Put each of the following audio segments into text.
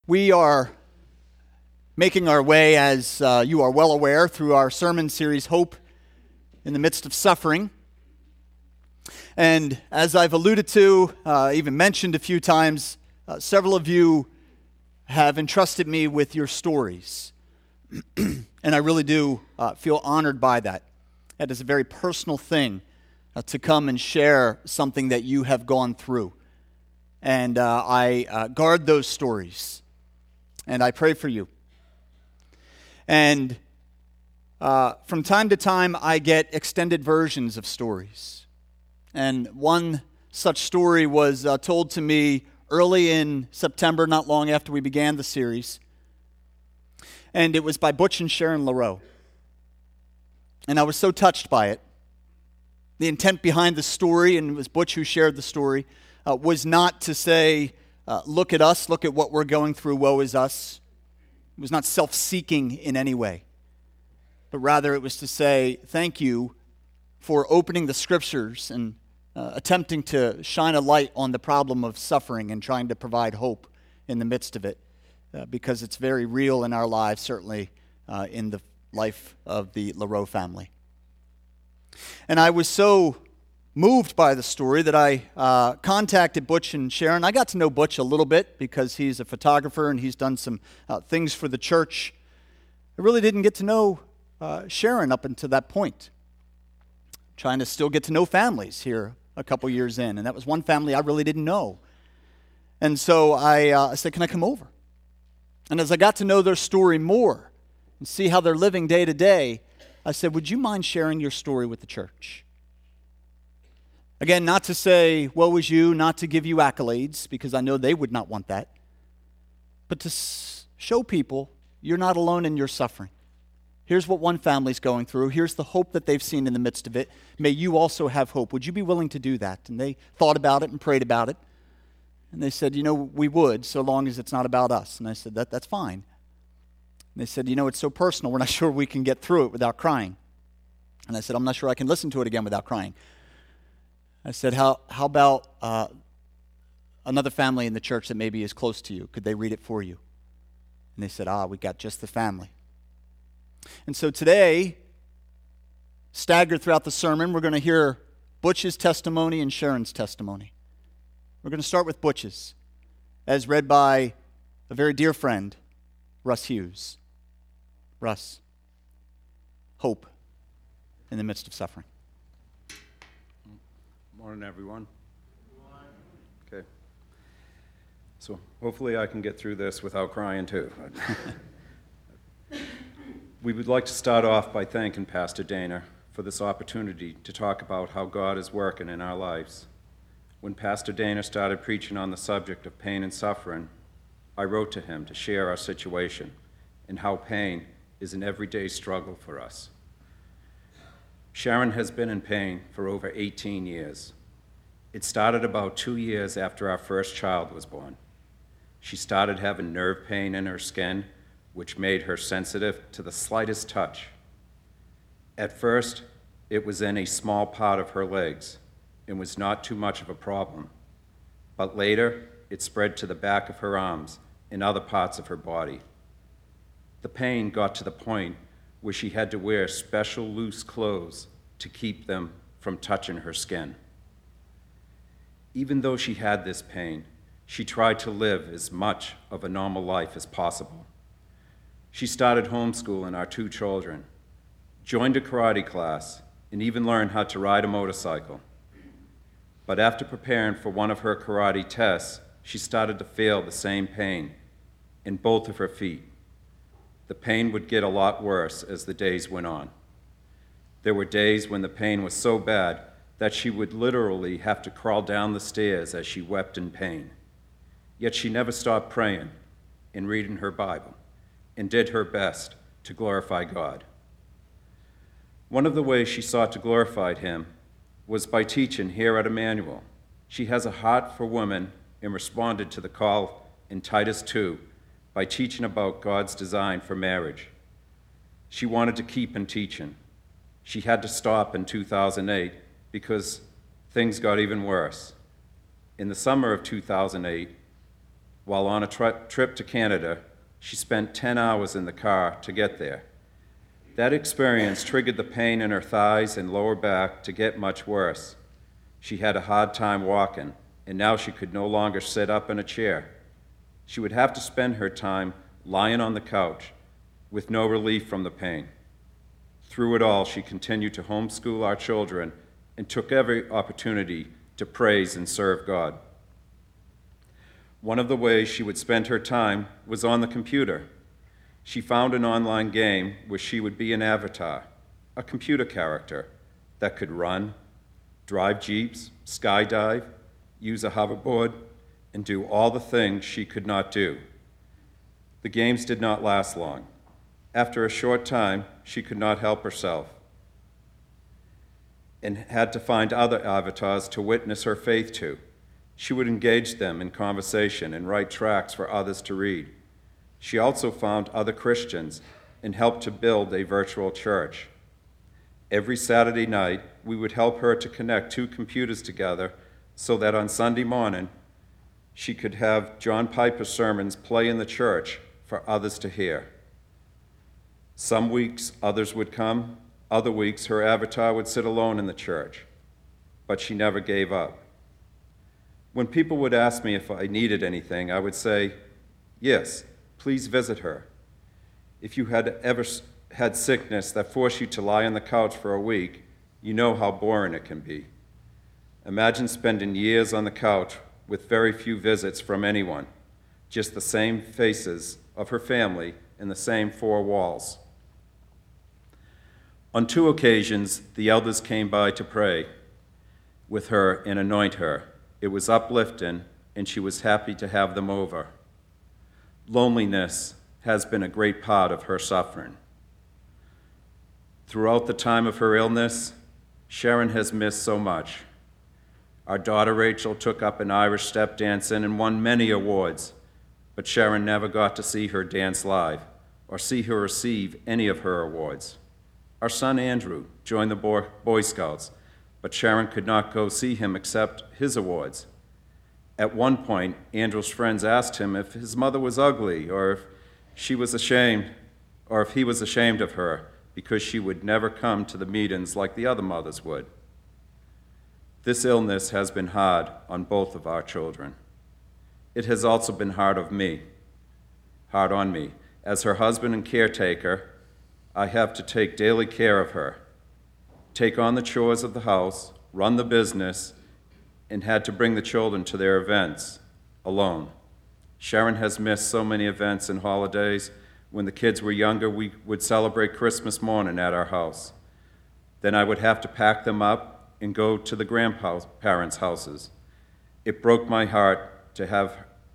We are making our way, as you are well aware, through our sermon series, Hope in the Midst of Suffering. And as I've alluded to, even mentioned a few times, several of you have entrusted me with your stories. And I really do feel honored by that. That is a very personal thing to come and share something that you have gone through. And I guard those stories. And I pray for you. And from time to time, I get extended versions of stories. And one such story was told to me early in September, not long after we began the series. And it was by Butch and Sharon LaRoe. And I was so touched by it. The intent behind the story, and it was Butch who shared the story, was not to say, look at us, look at what we're going through, woe is us. It was not self-seeking in any way. But rather it was to say, thank you for opening the scriptures and attempting to shine a light on the problem of suffering and trying to provide hope in the midst of it. Because it's very real in our lives, certainly in the life of the LaRoe family. And I was so moved by the story that I contacted Butch and Sharon. I got to know Butch a little bit because he's a photographer and he's done some things for the church. I really didn't get to know Sharon up until that point. Trying to still get to know families here a couple years in. And that was one family I really didn't know. And so I said, can I come over? And as I got to know their story more and see how they're living day to day, I said, would you mind sharing your story with the church? Again, not to say, woe is you, not to give you accolades, because I know they would not want that, but to show people you're not alone in your suffering. Here's what one family's going through. Here's the hope that they've seen in the midst of it. May you also have hope. Would you be willing to do that? And they thought about it and prayed about it. And they said, we would, so long as it's not about us. And I said, that's fine. And they said, it's so personal, we're not sure we can get through it without crying. And I said, I'm not sure I can listen to it again without crying. I said, how about another family in the church that maybe is close to you? Could they read it for you? And they said, we got just the family. And so today, staggered throughout the sermon, we're going to hear Butch's testimony and Sharon's testimony. We're going to start with Butch's, as read by a very dear friend, Russ Hughes. Russ, hope in the midst of suffering. Morning, everyone. Okay. So hopefully I can get through this without crying too. We would like to start off by thanking Pastor Dana for this opportunity to talk about how God is working in our lives. When Pastor Dana started preaching on the subject of pain and suffering, I wrote to him to share our situation and how pain is an everyday struggle for us. Sharon has been in pain for over 18 years. It started about 2 years after our first child was born. She started having nerve pain in her skin, which made her sensitive to the slightest touch. At first, it was in a small part of her legs and was not too much of a problem. But later, it spread to the back of her arms and other parts of her body. The pain got to the point where she had to wear special loose clothes to keep them from touching her skin. Even though she had this pain, she tried to live as much of a normal life as possible. She started homeschooling our 2 children, joined a karate class, and even learned how to ride a motorcycle. But after preparing for one of her karate tests, she started to feel the same pain in both of her feet. The pain would get a lot worse as the days went on. There were days when the pain was so bad that she would literally have to crawl down the stairs as she wept in pain. Yet she never stopped praying and reading her Bible and did her best to glorify God. One of the ways she sought to glorify Him was by teaching here at Emmanuel. She has a heart for women and responded to the call in Titus 2 by teaching about God's design for marriage. She wanted to keep on teaching. She had to stop in 2008 because things got even worse. In the summer of 2008, while on a trip to Canada, she spent 10 hours in the car to get there. That experience triggered the pain in her thighs and lower back to get much worse. She had a hard time walking, and now she could no longer sit up in a chair. She would have to spend her time lying on the couch with no relief from the pain. Through it all, she continued to homeschool our children and took every opportunity to praise and serve God. One of the ways she would spend her time was on the computer. She found an online game where she would be an avatar, a computer character that could run, drive jeeps, skydive, use a hoverboard, and do all the things she could not do. The games did not last long. After a short time, she could not help herself and had to find other avatars to witness her faith to. She would engage them in conversation and write tracts for others to read. She also found other Christians and helped to build a virtual church. Every Saturday night, we would help her to connect two computers together so that on Sunday morning, she could have John Piper's sermons play in the church for others to hear. Some weeks, others would come. Other weeks, her avatar would sit alone in the church. But she never gave up. When people would ask me if I needed anything, I would say, yes, please visit her. If you had ever had sickness that forced you to lie on the couch for a week, you know how boring it can be. Imagine spending years on the couch with very few visits from anyone, just the same faces of her family in the same four walls. On 2 occasions, the elders came by to pray with her and anoint her. It was uplifting, and she was happy to have them over. Loneliness has been a great part of her suffering. Throughout the time of her illness, Sharon has missed so much. Our daughter Rachel took up an Irish step dancing and won many awards, but Sharon never got to see her dance live or see her receive any of her awards. Our son Andrew joined the Boy Scouts, but Sharon could not go see him accept his awards. At one point, Andrew's friends asked him if his mother was ugly or if he was ashamed of her because she would never come to the meetings like the other mothers would. This illness has been hard on both of our children. It has also been hard on me. As her husband and caretaker, I have to take daily care of her, take on the chores of the house, run the business, and had to bring the children to their events alone. Sharon has missed so many events and holidays. When the kids were younger, we would celebrate Christmas morning at our house. Then I would have to pack them up and go to the grandparents' houses. It broke my heart to have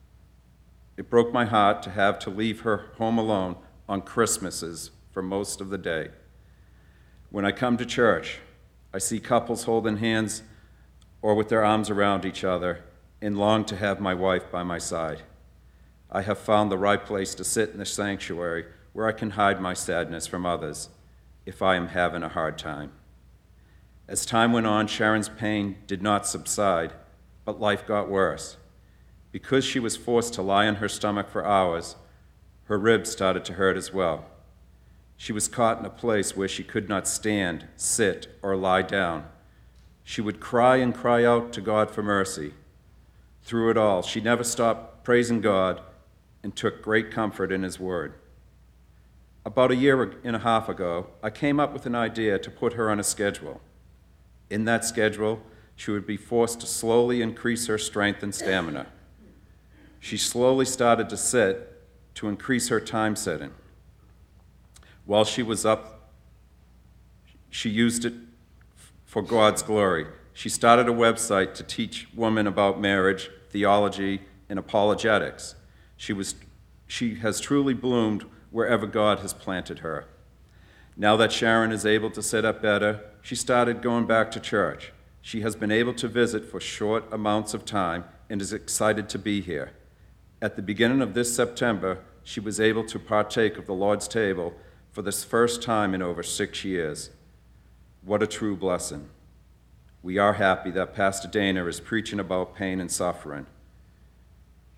to leave her home alone on Christmases for most of the day. When I come to church, I see couples holding hands or with their arms around each other and long to have my wife by my side. I have found the right place to sit in the sanctuary where I can hide my sadness from others if I am having a hard time. As time went on, Sharon's pain did not subside, but life got worse. Because she was forced to lie on her stomach for hours, her ribs started to hurt as well. She was caught in a place where she could not stand, sit, or lie down. She would cry and cry out to God for mercy. Through it all, she never stopped praising God and took great comfort in His Word. About a year and a half ago, I came up with an idea to put her on a schedule. In that schedule, she would be forced to slowly increase her strength and stamina. She slowly started to sit to increase her time sitting. While she was up, she used it for God's glory. She started a website to teach women about marriage, theology, and apologetics. She has truly bloomed wherever God has planted her. Now that Sharon is able to sit up better, she started going back to church. She has been able to visit for short amounts of time and is excited to be here. At the beginning of this September, she was able to partake of the Lord's table for the first time in over 6 years. What a true blessing. We are happy that Pastor Dana is preaching about pain and suffering.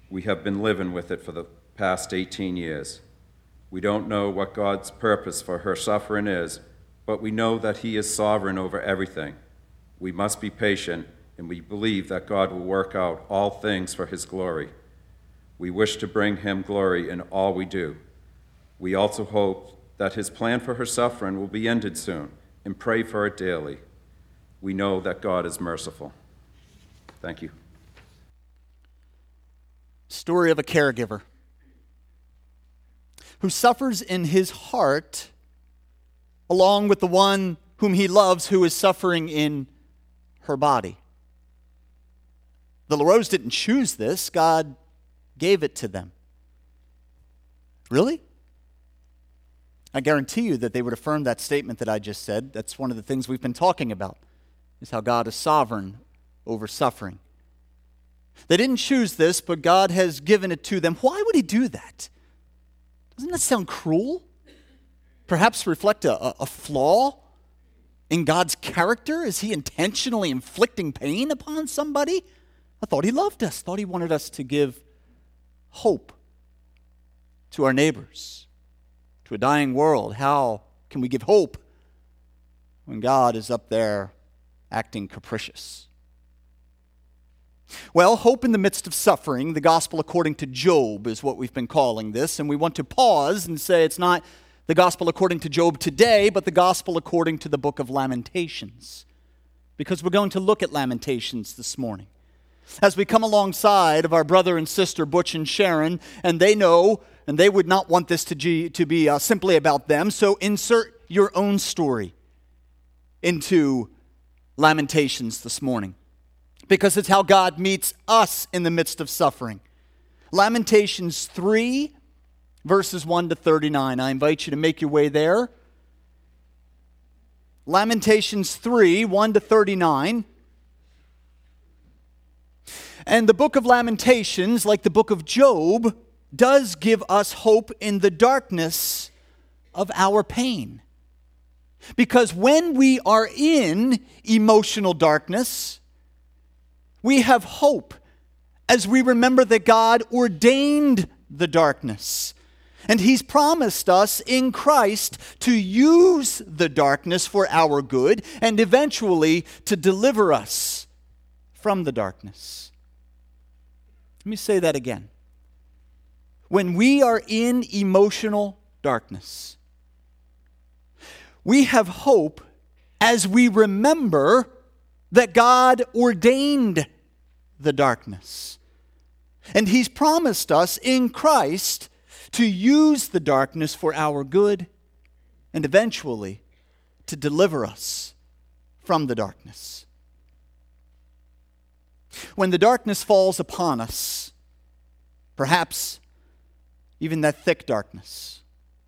We have been living with it for the past 18 years. We don't know what God's purpose for her suffering is, but we know that He is sovereign over everything. We must be patient, and we believe that God will work out all things for His glory. We wish to bring Him glory in all we do. We also hope that His plan for her suffering will be ended soon, and pray for it daily. We know that God is merciful. Thank you. Story of a caregiver who suffers in his heart along with the one whom he loves who is suffering in her body. The LaRose didn't choose this. God gave it to them. Really? I guarantee you that they would affirm that statement that I just said. That's one of the things we've been talking about, is how God is sovereign over suffering. They didn't choose this, but God has given it to them. Why would He do that? Doesn't that sound cruel? Perhaps reflect a flaw in God's character? Is He intentionally inflicting pain upon somebody? I thought He loved us. Thought He wanted us to give hope to our neighbors, to a dying world. How can we give hope when God is up there acting capricious? Well, hope in the midst of suffering, the gospel according to Job is what we've been calling this, and we want to pause and say it's not the gospel according to Job today, but the gospel according to the book of Lamentations, because we're going to look at Lamentations this morning. As we come alongside of our brother and sister Butch and Sharon, and they know, and they would not want this to be simply about them, so insert your own story into Lamentations this morning, because it's how God meets us in the midst of suffering. Lamentations 3, verses 1 to 39. I invite you to make your way there. Lamentations 3, 1 to 39. And the book of Lamentations, like the book of Job, does give us hope in the darkness of our pain. Because when we are in emotional darkness, we have hope as we remember that God ordained the darkness. And He's promised us in Christ to use the darkness for our good and eventually to deliver us from the darkness. Let me say that again. When we are in emotional darkness, we have hope as we remember that God ordained the darkness. And He's promised us in Christ to use the darkness for our good and eventually to deliver us from the darkness. When the darkness falls upon us, perhaps even that thick darkness,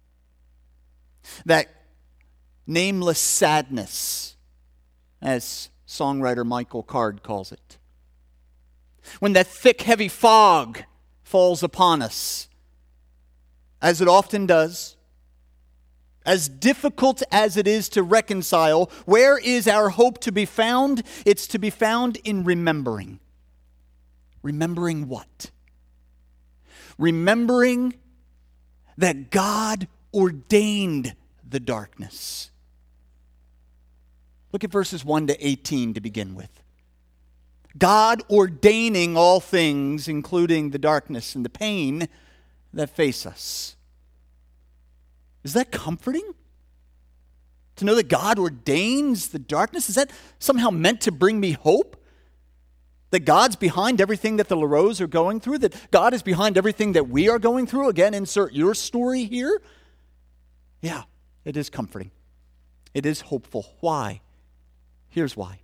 that nameless sadness, as songwriter Michael Card calls it, when that thick, heavy fog falls upon us, as it often does, as difficult as it is to reconcile, where is our hope to be found? It's to be found in remembering. Remembering what? Remembering that God ordained the darkness. Look at verses 1 to 18 to begin with. God ordaining all things, including the darkness and the pain that face us. Is that comforting? To know that God ordains the darkness? Is that somehow meant to bring me hope? That God's behind everything that the LaRose are going through? That God is behind everything that we are going through? Again, insert your story here. Yeah, it is comforting. It is hopeful. Why? Here's why.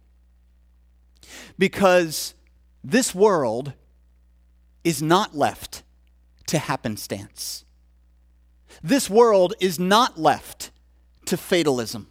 Because this world is not left to happenstance. This world is not left to fatalism.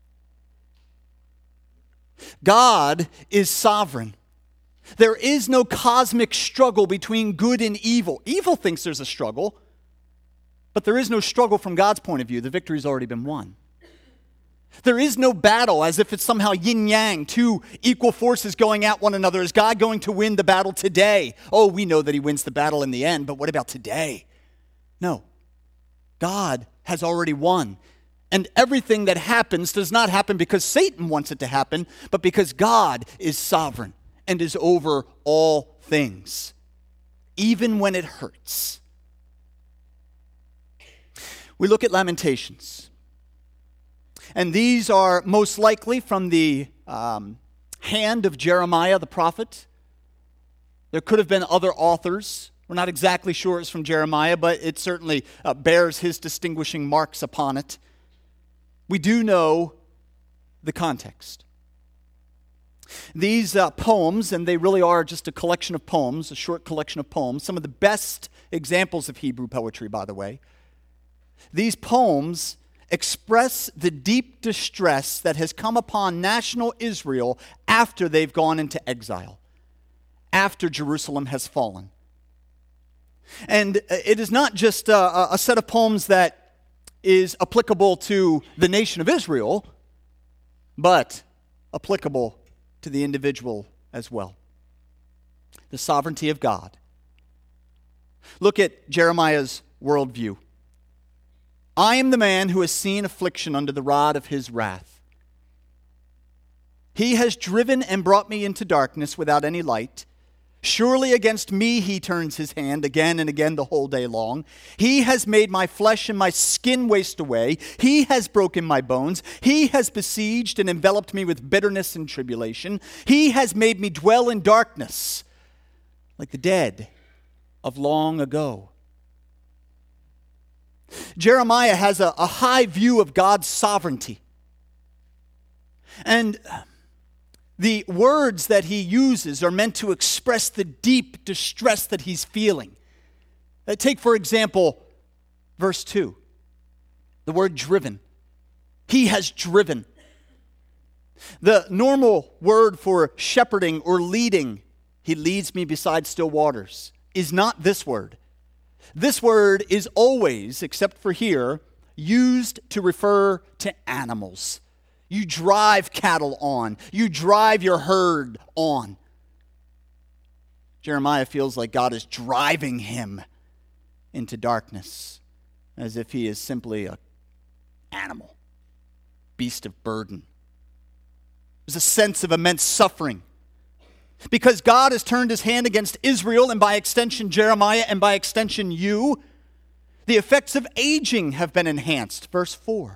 God is sovereign. There is no cosmic struggle between good and evil. Evil thinks there's a struggle, but there is no struggle from God's point of view. The victory's already been won. There is no battle as if it's somehow yin-yang, two equal forces going at one another. Is God going to win the battle today? Oh, we know that he wins the battle in the end, but what about today? No. God has already won. And everything that happens does not happen because Satan wants it to happen, but because God is sovereign and is over all things, even when it hurts. We look at Lamentations. And these are most likely from the hand of Jeremiah the prophet. There could have been other authors. We're not exactly sure it's from Jeremiah, but it certainly bears his distinguishing marks upon it. We do know the context. These poems, and they really are just a collection of poems, a short collection of poems, some of the best examples of Hebrew poetry, by the way. These poems express the deep distress that has come upon national Israel after they've gone into exile, after Jerusalem has fallen. And it is not just a set of poems that is applicable to the nation of Israel, but applicable to the individual as well. The sovereignty of God. Look at Jeremiah's worldview. I am the man who has seen affliction under the rod of his wrath. He has driven and brought me into darkness without any light. Surely against me he turns his hand again and again the whole day long. He has made my flesh and my skin waste away. He has broken my bones. He has besieged and enveloped me with bitterness and tribulation. He has made me dwell in darkness like the dead of long ago. Jeremiah has a high view of God's sovereignty. And the words that he uses are meant to express the deep distress that he's feeling. Take, for example, verse 2. The word driven. He has driven. The normal word for shepherding or leading, he leads me beside still waters, is not this word. This word is always, except for here, used to refer to animals. You drive cattle on. You drive your herd on. Jeremiah feels like God is driving him into darkness, as if he is simply an animal, beast of burden. There's a sense of immense suffering. Because God has turned his hand against Israel, and by extension Jeremiah, and by extension you, the effects of aging have been enhanced. Verse 4.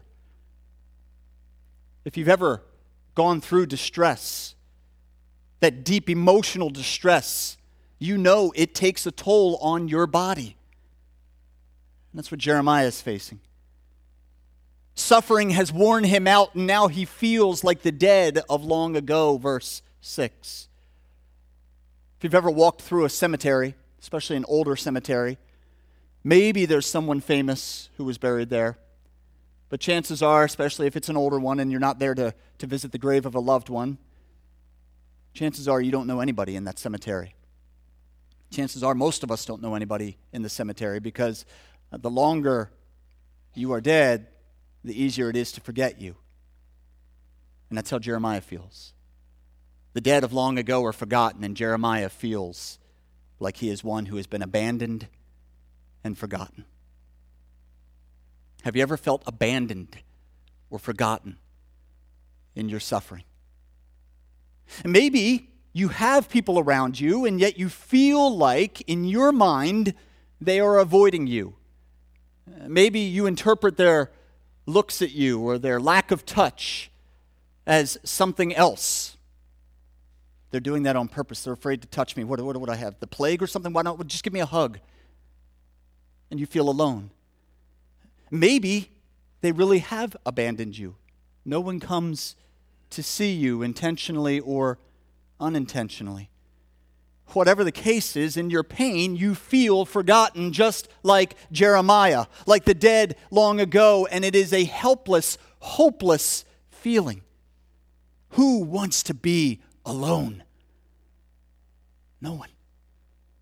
If you've ever gone through distress, that deep emotional distress, you know it takes a toll on your body. And that's what Jeremiah is facing. Suffering has worn him out, and now he feels like the dead of long ago. Verse 6. If you've ever walked through a cemetery, especially an older cemetery, maybe there's someone famous who was buried there. But chances are, especially if it's an older one and you're not there to visit the grave of a loved one, chances are you don't know anybody in that cemetery. Chances are most of us don't know anybody in the cemetery because the longer you are dead, the easier it is to forget you. And that's how Jeremiah feels. The dead of long ago are forgotten, and Jeremiah feels like he is one who has been abandoned and forgotten. Have you ever felt abandoned or forgotten in your suffering? And maybe you have people around you, and yet you feel like in your mind they are avoiding you. Maybe you interpret their looks at you or their lack of touch as something else. They're doing that on purpose. They're afraid to touch me. What would I have? The plague or something? Why not just give me a hug? And you feel alone. Maybe they really have abandoned you. No one comes to see you intentionally or unintentionally. Whatever the case is, in your pain, you feel forgotten just like Jeremiah, like the dead long ago, and it is a helpless, hopeless feeling. Who wants to be alone? No one.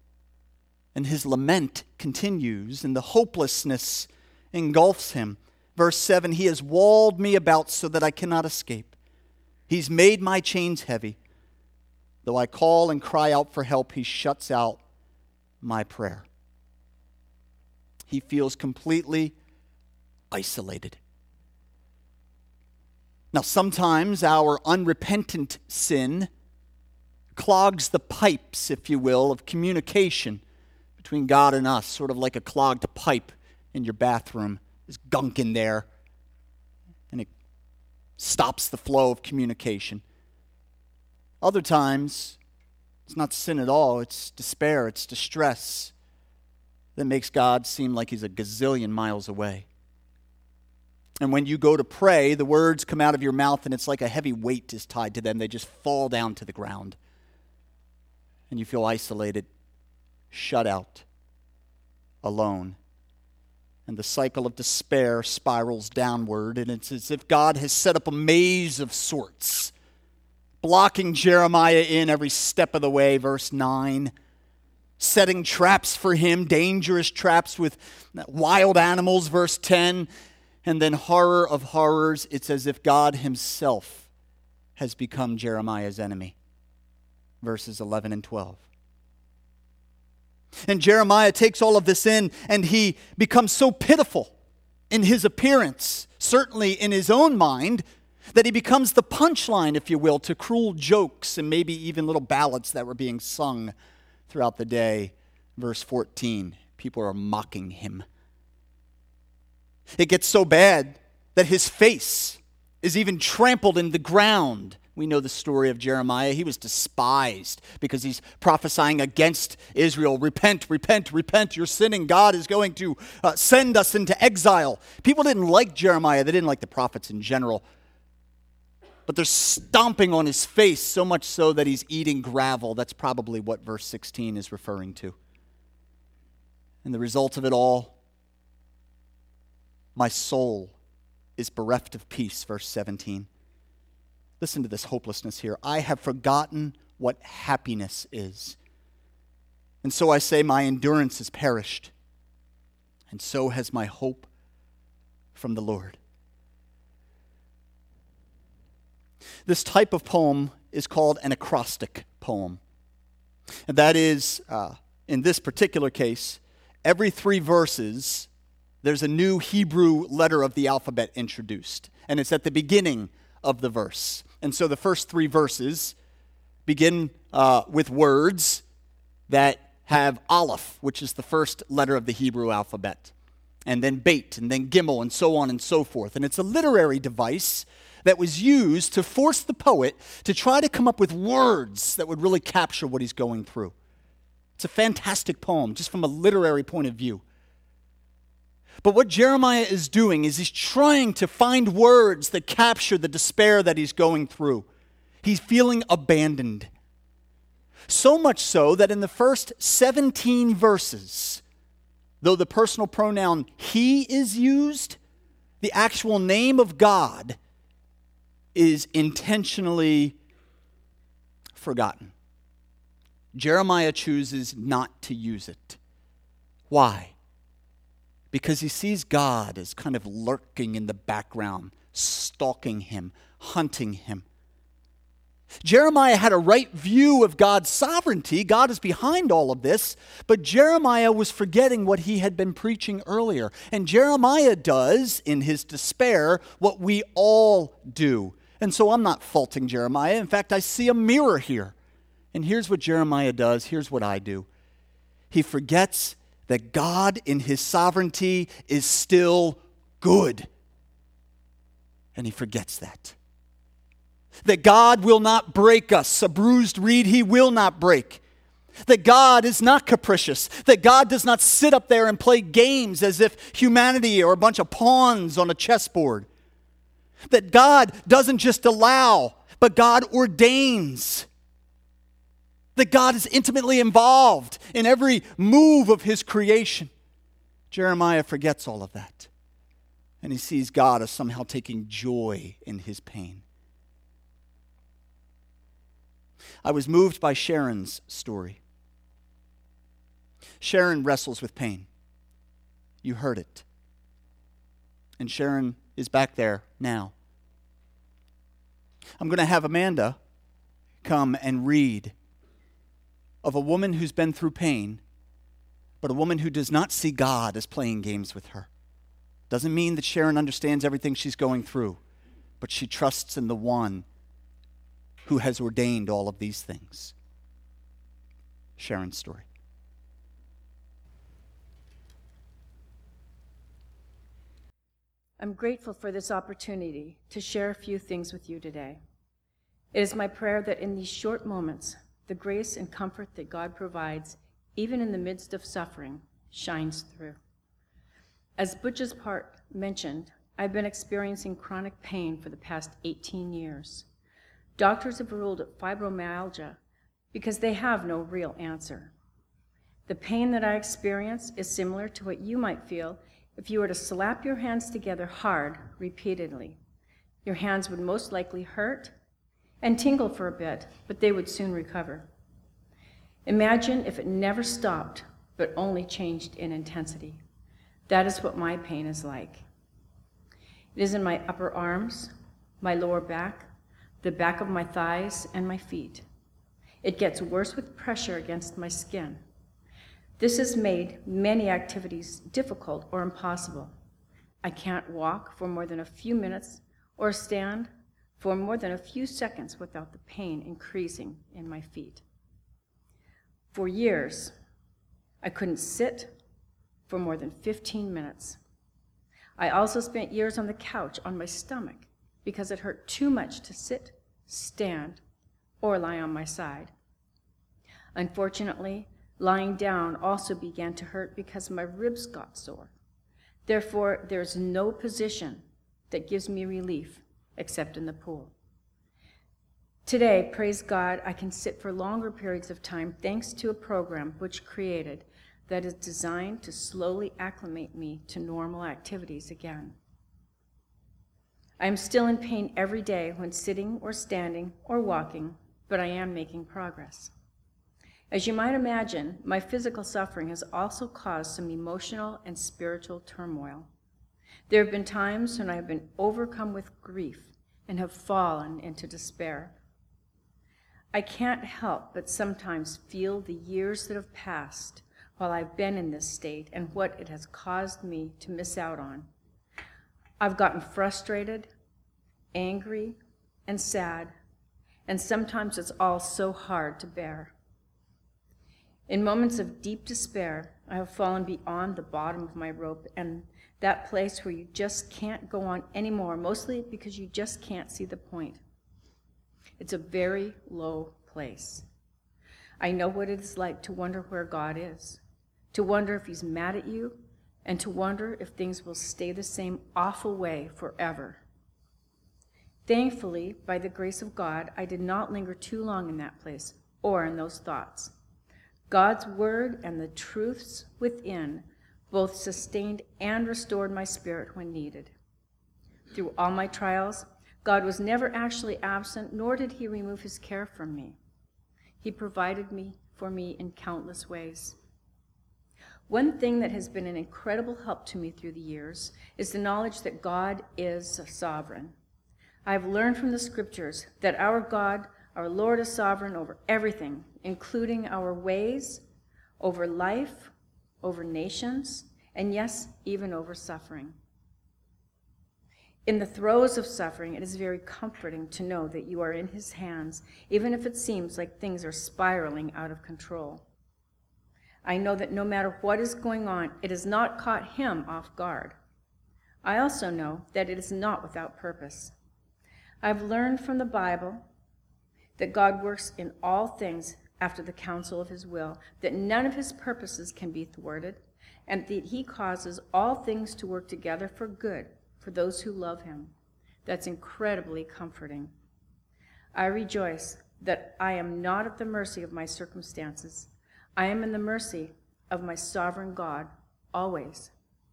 And his lament continues, and the hopelessness engulfs him. Verse 7, He has walled me about so that I cannot escape. He's made my chains heavy. Though I call and cry out for help, He shuts out my prayer. He feels completely isolated. Now, sometimes our unrepentant sin clogs the pipes, if you will, of communication between God and us, sort of like a clogged pipe in your bathroom. There's gunk in there, and it stops the flow of communication. Other times, it's not sin at all. It's despair, it's distress that makes God seem like He's a gazillion miles away. And when you go to pray, the words come out of your mouth, and it's like a heavy weight is tied to them. They just fall down to the ground. And you feel isolated, shut out, alone. And the cycle of despair spirals downward, and it's as if God has set up a maze of sorts, blocking Jeremiah in every step of the way, verse 9, setting traps for him, dangerous traps with wild animals, verse 10, and then horror of horrors, it's as if God Himself has become Jeremiah's enemy, verses 11 and 12. And Jeremiah takes all of this in, and he becomes so pitiful in his appearance, certainly in his own mind, that he becomes the punchline, if you will, to cruel jokes and maybe even little ballads that were being sung throughout the day. Verse 14, people are mocking him. It gets so bad that his face is even trampled in the ground. We know the story of Jeremiah. He was despised because he's prophesying against Israel. Repent, repent, repent. You're sinning. God is going to send us into exile. People didn't like Jeremiah. They didn't like the prophets in general. But they're stomping on his face, so much so that he's eating gravel. That's probably what verse 16 is referring to. And the result of it all, my soul is bereft of peace, verse 17. Listen to this hopelessness here. I have forgotten what happiness is. And so I say, my endurance is perished, and so has my hope from the Lord. This type of poem is called an acrostic poem. And that is, in this particular case, every 3 verses, there's a new Hebrew letter of the alphabet introduced. And it's at the beginning of the verse. And so the first 3 verses begin with words that have Aleph, which is the first letter of the Hebrew alphabet. And then Beit, and then Gimel, and so on and so forth. And it's a literary device that was used to force the poet to try to come up with words that would really capture what he's going through. It's a fantastic poem, just from a literary point of view. But what Jeremiah is doing is he's trying to find words that capture the despair that he's going through. He's feeling abandoned. So much so that in the first 17 verses, though the personal pronoun he is used, the actual name of God is intentionally forgotten. Jeremiah chooses not to use it. Why? Because he sees God as kind of lurking in the background, stalking him, hunting him. Jeremiah had a right view of God's sovereignty. God is behind all of this. But Jeremiah was forgetting what he had been preaching earlier. And Jeremiah does, in his despair, what we all do. And so I'm not faulting Jeremiah. In fact, I see a mirror here. And here's what Jeremiah does. Here's what I do. He forgets that God in His sovereignty is still good. And he forgets that. That God will not break us. A bruised reed He will not break. That God is not capricious. That God does not sit up there and play games as if humanity are a bunch of pawns on a chessboard. That God doesn't just allow, but God ordains. That God is intimately involved in every move of His creation. Jeremiah forgets all of that. And he sees God as somehow taking joy in his pain. I was moved by Sharon's story. Sharon wrestles with pain. You heard it. And Sharon is back there now. I'm going to have Amanda come and read of a woman who's been through pain, but a woman who does not see God as playing games with her. Doesn't mean that Sharon understands everything she's going through, but she trusts in the one who has ordained all of these things. Sharon's story. I'm grateful for this opportunity to share a few things with you today. It is my prayer that in these short moments, the grace and comfort that God provides, even in the midst of suffering, shines through. As Butch's part mentioned, I've been experiencing chronic pain for the past 18 years. Doctors have ruled it fibromyalgia because they have no real answer. The pain that I experience is similar to what you might feel if you were to slap your hands together hard repeatedly. Your hands would most likely hurt and tingle for a bit, but they would soon recover. Imagine if it never stopped, but only changed in intensity. That is what my pain is like. It is in my upper arms, my lower back, the back of my thighs, and my feet. It gets worse with pressure against my skin. This has made many activities difficult or impossible. I can't walk for more than a few minutes or stand for more than a few seconds without the pain increasing in my feet. For years, I couldn't sit for more than 15 minutes. I also spent years on the couch on my stomach because it hurt too much to sit, stand, or lie on my side. Unfortunately, lying down also began to hurt because my ribs got sore. Therefore, there's no position that gives me relief except in the pool. Today, praise God, I can sit for longer periods of time thanks to a program Butch created that is designed to slowly acclimate me to normal activities again. I am still in pain every day when sitting or standing or walking, but I am making progress. As you might imagine, my physical suffering has also caused some emotional and spiritual turmoil. There have been times when I have been overcome with grief and have fallen into despair. I can't help but sometimes feel the years that have passed while I've been in this state and what it has caused me to miss out on. I've gotten frustrated, angry, and sad, and sometimes it's all so hard to bear. In moments of deep despair, I have fallen beyond the bottom of my rope and that place where you just can't go on anymore, mostly because you just can't see the point. It's a very low place. I know what it is like to wonder where God is, to wonder if he's mad at you, and to wonder if things will stay the same awful way forever. Thankfully, by the grace of God, I did not linger too long in that place or in those thoughts. God's word and the truths within both sustained and restored my spirit when needed. Through all my trials, God was never actually absent, nor did he remove his care from me. He provided for me in countless ways. One thing that has been an incredible help to me through the years is the knowledge that God is sovereign. I've learned from the scriptures that our God, our Lord, is sovereign over everything, including our ways, over life, over nations, and yes, even over suffering. In the throes of suffering, it is very comforting to know that you are in his hands, even if it seems like things are spiraling out of control. I know that no matter what is going on, it has not caught him off guard. I also know that it is not without purpose. I've learned from the Bible that God works in all things after the counsel of his will, that none of his purposes can be thwarted, and that he causes all things to work together for good for those who love him. That's incredibly comforting. I rejoice that I am not at the mercy of my circumstances. I am in the mercy of my sovereign God, always.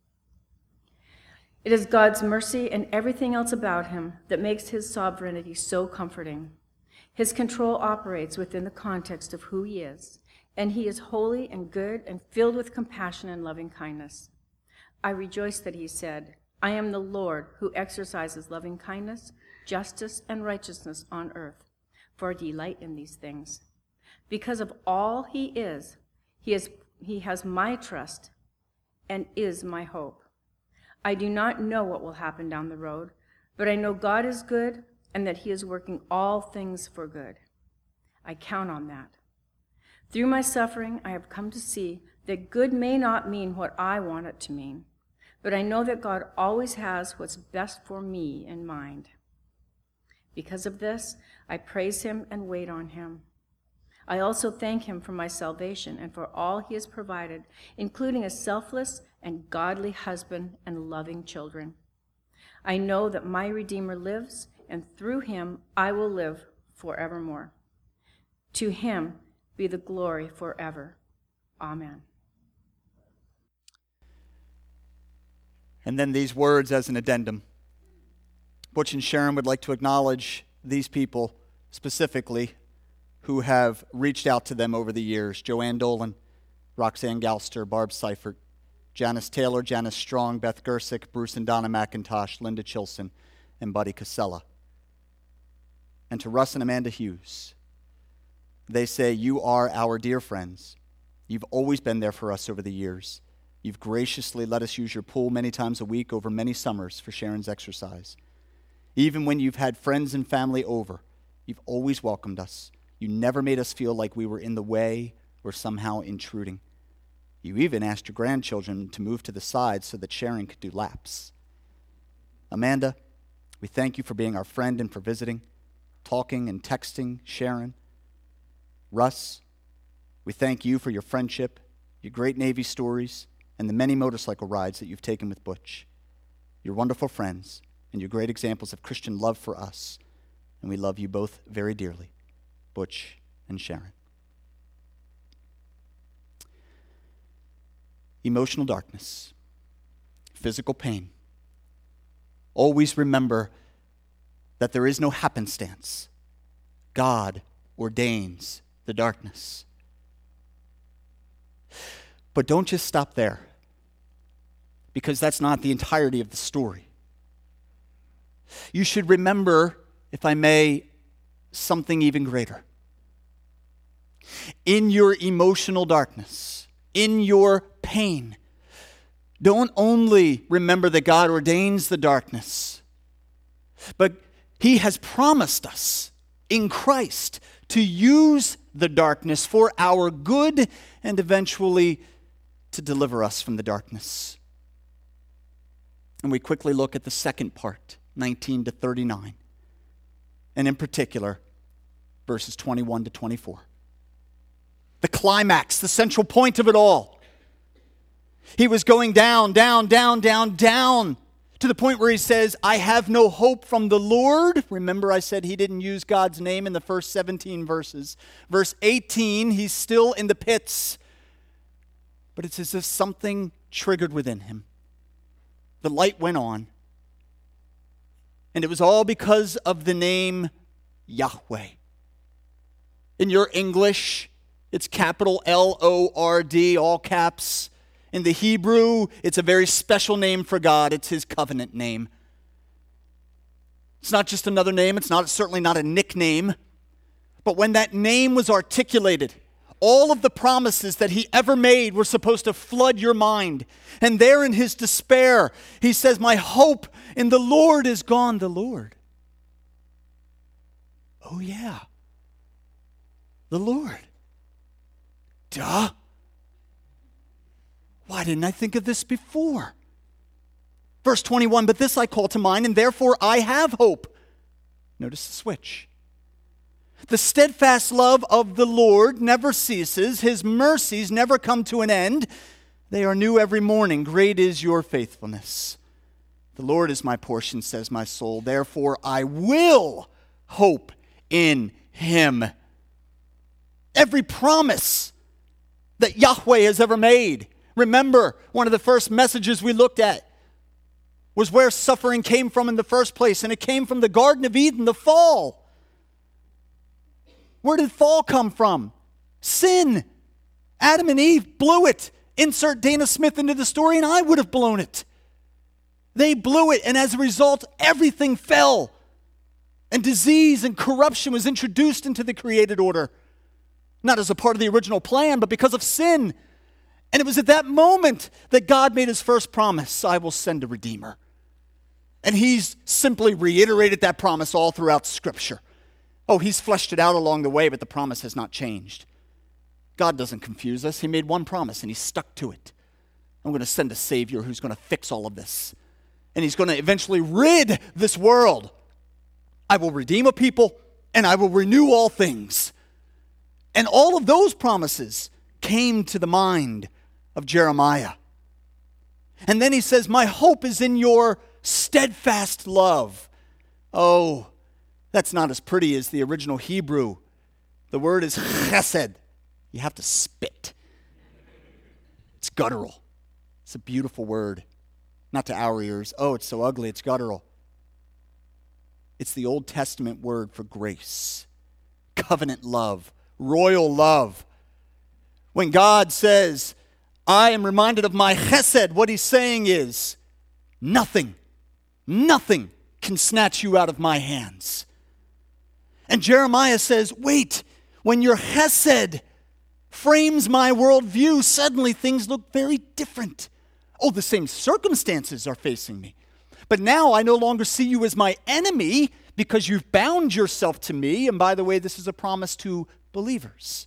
It is God's mercy and everything else about him that makes his sovereignty so comforting. His control operates within the context of who he is, and he is holy and good and filled with compassion and loving kindness. I rejoice that he said, I am the Lord who exercises loving kindness, justice, and righteousness on earth, for I delight in these things. Because of all he is, he has my trust and is my hope. I do not know what will happen down the road, but I know God is good and that he is working all things for good. I count on that. Through my suffering, I have come to see that good may not mean what I want it to mean, but I know that God always has what's best for me in mind. Because of this, I praise him and wait on him. I also thank him for my salvation and for all he has provided, including a selfless and godly husband and loving children. I know that my Redeemer lives, and through him I will live forevermore. To him be the glory forever. Amen. And then these words as an addendum. Butch and Sharon would like to acknowledge these people specifically who have reached out to them over the years. Joanne Dolan, Roxanne Galster, Barb Seifert, Janice Taylor, Janice Strong, Beth Gersick, Bruce and Donna McIntosh, Linda Chilson, and Buddy Casella. And to Russ and Amanda Hughes, they say, you are our dear friends. You've always been there for us over the years. You've graciously let us use your pool many times a week over many summers for Sharon's exercise. Even when you've had friends and family over, you've always welcomed us. You never made us feel like we were in the way or somehow intruding. You even asked your grandchildren to move to the side so that Sharon could do laps. Amanda, we thank you for being our friend and for visiting, talking and texting Sharon. Russ, we thank you for your friendship, your great Navy stories, and the many motorcycle rides that you've taken with Butch. You're wonderful friends, and you're great examples of Christian love for us, and we love you both very dearly, Butch and Sharon. Emotional darkness, physical pain. Always remember that there is no happenstance. God ordains the darkness. But don't just stop there, because that's not the entirety of the story. You should remember, if I may, something even greater. In your emotional darkness, in your pain, don't only remember that God ordains the darkness, but he has promised us in Christ to use the darkness for our good and eventually to deliver us from the darkness. And we quickly look at the second part, 19 to 39, and in particular, verses 21 to 24. The climax, the central point of it all. He was going down, down, down, down, down, to the point where he says, I have no hope from the Lord. Remember, I said he didn't use God's name in the first 17 verses. Verse 18, he's still in the pits. But it's as if something triggered within him. The light went on. And it was all because of the name Yahweh. In your English, it's capital L-O-R-D, all caps. In the Hebrew, it's a very special name for God. It's his covenant name. It's not just another name. It's certainly not a nickname. But when that name was articulated, all of the promises that he ever made were supposed to flood your mind. And there in his despair, he says, my hope in the Lord is gone. The Lord. Oh yeah. The Lord. Duh. Why didn't I think of this before? Verse 21, but this I call to mind, and therefore I have hope. Notice the switch. The steadfast love of the Lord never ceases. His mercies never come to an end. They are new every morning. Great is your faithfulness. The Lord is my portion, says my soul. Therefore I will hope in him. Every promise that Yahweh has ever made. Remember, one of the first messages we looked at was where suffering came from in the first place, and it came from the Garden of Eden, the fall. Where did fall come from? Sin. Adam and Eve blew it. Insert Dana Smith into the story, and I would have blown it. They blew it, and as a result, everything fell. And disease and corruption was introduced into the created order. Not as a part of the original plan, but because of sin. And it was at that moment that God made his first promise, I will send a Redeemer. And he's simply reiterated that promise all throughout Scripture. Oh, he's fleshed it out along the way, but the promise has not changed. God doesn't confuse us. He made one promise, and he stuck to it. I'm going to send a Savior who's going to fix all of this. And he's going to eventually rid this world. I will redeem a people, and I will renew all things. And all of those promises came to the mind of Jeremiah. And then he says, my hope is in your steadfast love. Oh, that's not as pretty as the original Hebrew. The word is chesed. You have to spit. It's guttural. It's a beautiful word. Not to our ears. Oh, it's so ugly, it's guttural. It's the Old Testament word for grace, covenant love, royal love. When God says, I am reminded of my chesed, what he's saying is, nothing can snatch you out of my hands. And Jeremiah says, wait, when your chesed frames my worldview, suddenly things look very different. Oh, the same circumstances are facing me. But now I no longer see you as my enemy because you've bound yourself to me. And by the way, this is a promise to believers.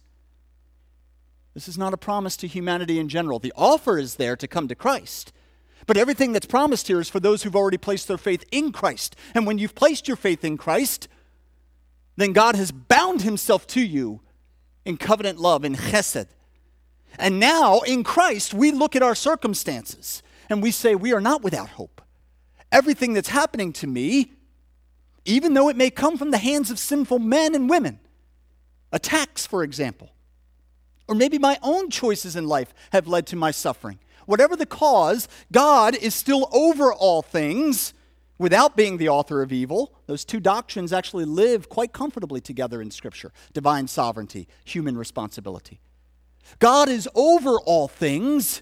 This is not a promise to humanity in general. The offer is there to come to Christ. But everything that's promised here is for those who've already placed their faith in Christ. And when you've placed your faith in Christ, then God has bound himself to you in covenant love, in chesed. And now, in Christ, we look at our circumstances and we say, we are not without hope. Everything that's happening to me, even though it may come from the hands of sinful men and women, attacks, for example, or maybe my own choices in life have led to my suffering. Whatever the cause, God is still over all things without being the author of evil. Those two doctrines actually live quite comfortably together in Scripture. Divine sovereignty, human responsibility. God is over all things,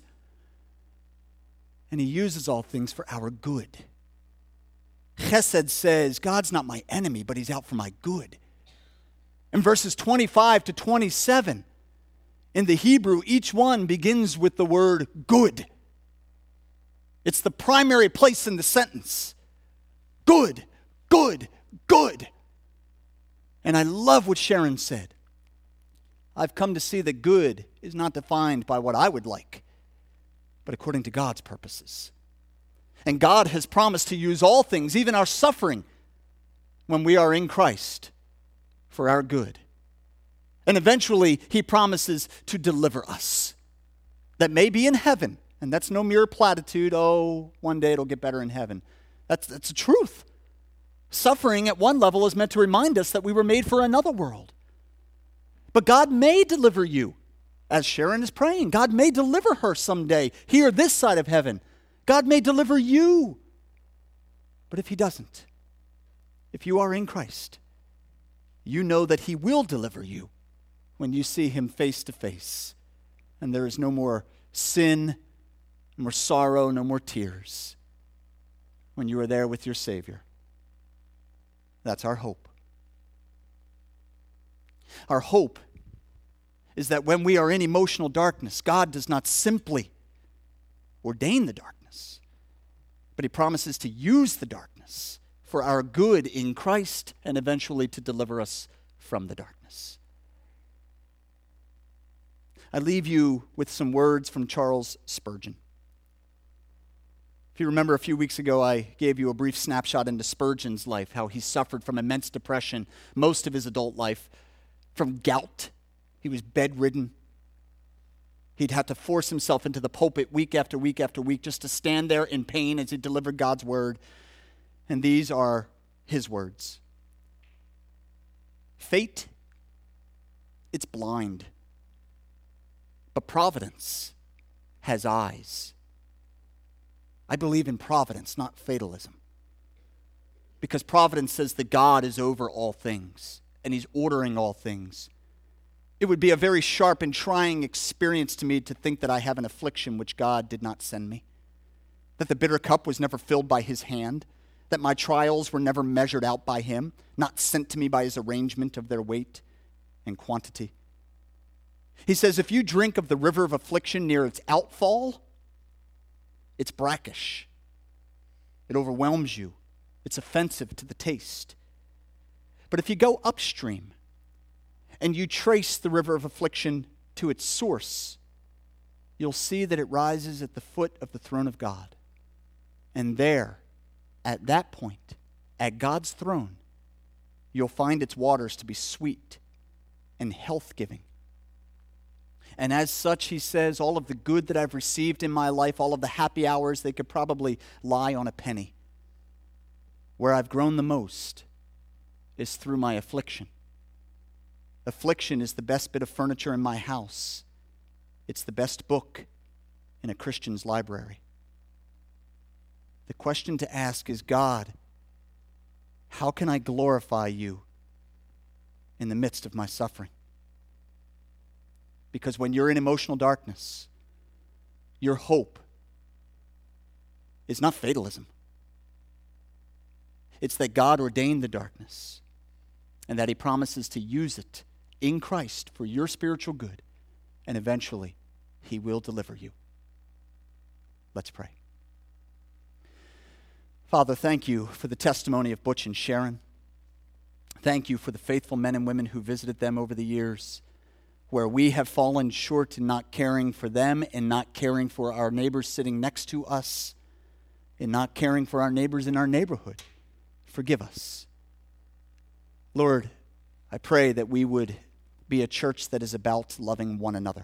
and he uses all things for our good. Chesed says, God's not my enemy, but he's out for my good. In verses 25 to 27, in the Hebrew, each one begins with the word good. It's the primary place in the sentence. Good, good, good. And I love what Sharon said. I've come to see that good is not defined by what I would like, but according to God's purposes. And God has promised to use all things, even our suffering, when we are in Christ, for our good. And eventually, he promises to deliver us. That may be in heaven, and that's no mere platitude, oh, one day it'll get better in heaven. That's the truth. Suffering at one level is meant to remind us that we were made for another world. But God may deliver you, as Sharon is praying. God may deliver her someday, here this side of heaven. God may deliver you. But if he doesn't, if you are in Christ, you know that he will deliver you when you see him face to face. And there is no more sin, no more sorrow, no more tears. When you are there with your Savior. That's our hope. Our hope is that when we are in emotional darkness, God does not simply ordain the darkness, but he promises to use the darkness for our good in Christ and eventually to deliver us from the darkness. I leave you with some words from Charles Spurgeon. If you remember, a few weeks ago, I gave you a brief snapshot into Spurgeon's life, how he suffered from immense depression most of his adult life, from gout. He was bedridden. He'd had to force himself into the pulpit week after week after week just to stand there in pain as he delivered God's word. And these are his words. Fate, it's blind, but providence has eyes. I believe in providence, not fatalism. Because providence says that God is over all things, and he's ordering all things. It would be a very sharp and trying experience to me to think that I have an affliction which God did not send me. that the bitter cup was never filled by his hand, that my trials were never measured out by him, not sent to me by his arrangement of their weight and quantity. He says, if you drink of the river of affliction near its outfall, it's brackish. It overwhelms you. It's offensive to the taste. But if you go upstream and you trace the river of affliction to its source, you'll see that it rises at the foot of the throne of God. And there, at that point, at God's throne, you'll find its waters to be sweet and health-giving. And as such, he says, all of the good that I've received in my life, all of the happy hours, they could probably lie on a penny. Where I've grown the most is through my affliction. Affliction is the best bit of furniture in my house. It's the best book in a Christian's library. The question to ask is, God, how can I glorify you in the midst of my suffering? Because when you're in emotional darkness, your hope is not fatalism. It's that God ordained the darkness and that he promises to use it in Christ for your spiritual good, and eventually he will deliver you. Let's pray. Father, thank you for the testimony of Butch and Sharon. Thank you for the faithful men and women who visited them over the years, where we have fallen short in not caring for them and not caring for our neighbors sitting next to us and not caring for our neighbors in our neighborhood. Forgive us. Lord, I pray that we would be a church that is about loving one another.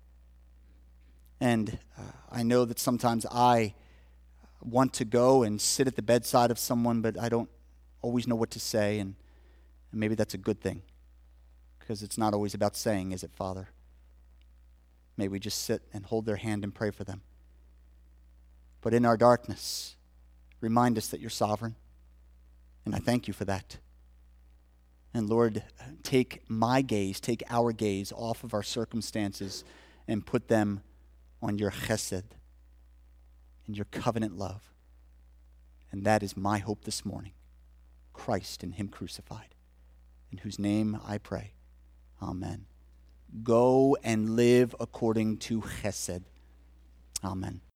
And I know that sometimes I want to go and sit at the bedside of someone, but I don't always know what to say, and maybe that's a good thing, because it's not always about saying, is it, Father? May we just sit and hold their hand and pray for them. But in our darkness, remind us that you're sovereign, and I thank you for that. And Lord, take my gaze, take our gaze off of our circumstances and put them on your chesed and your covenant love. And that is my hope this morning. Christ and him crucified, in whose name I pray. Amen. Go and live according to chesed. Amen.